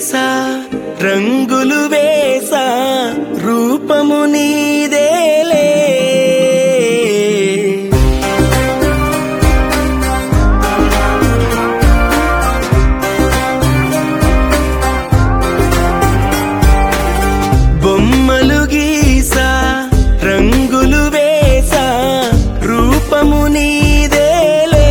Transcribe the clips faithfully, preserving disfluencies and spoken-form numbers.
గీసా రంగులు వేసా రూపము నీదేలే బొమ్మలు గీసా రంగులు వేసా రూపము నీదేలే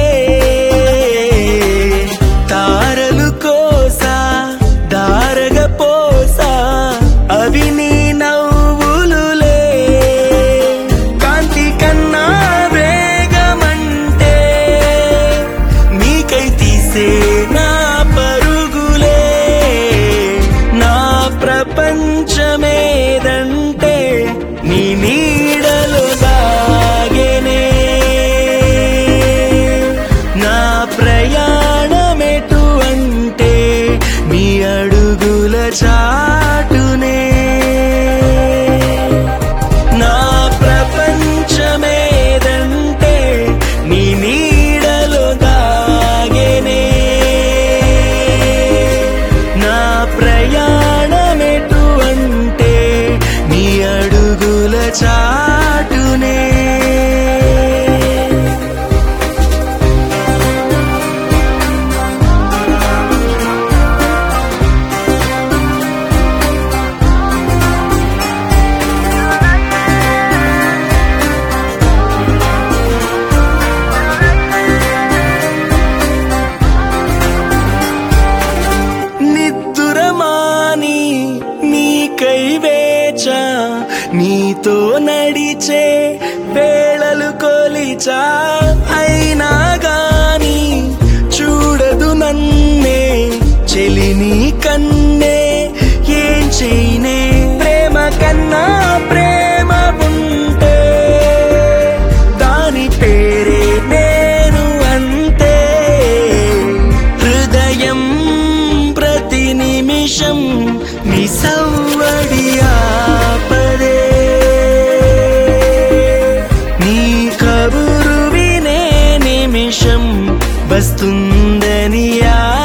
తారలు కోసా దారగ పోసా అవి నీ నవ్వులులే కాంతి కన్నా వేగమంటే నీకై తీసే నా పరుగులే నా ప్రపంచమేదంటే నీ నీడలు దాగెనే నా ప్రయాణమెటు అంటే నీ అడుగుల చాటునే నా ప్రపంచమేదంటే నీ నీడలు దాగెనే నా ప్రయాణమెటు అంటే నీ అడుగుల చాటునే నిద్దురమాని నీకై వేచా నీతో నడిచే వేళలు కొలిచా అయినా గాని చూడదు నన్నే చెలిని కన్నే ఏం చేయనే ప్రేమ కన్నా ప్రేమ ఉంటే దాని పేరే నేను అంతే హృదయం ప్రతి నిమిషం నీ సవ్వడి ఆపదే నీ కబురు వినే నిమిషం వస్తుందని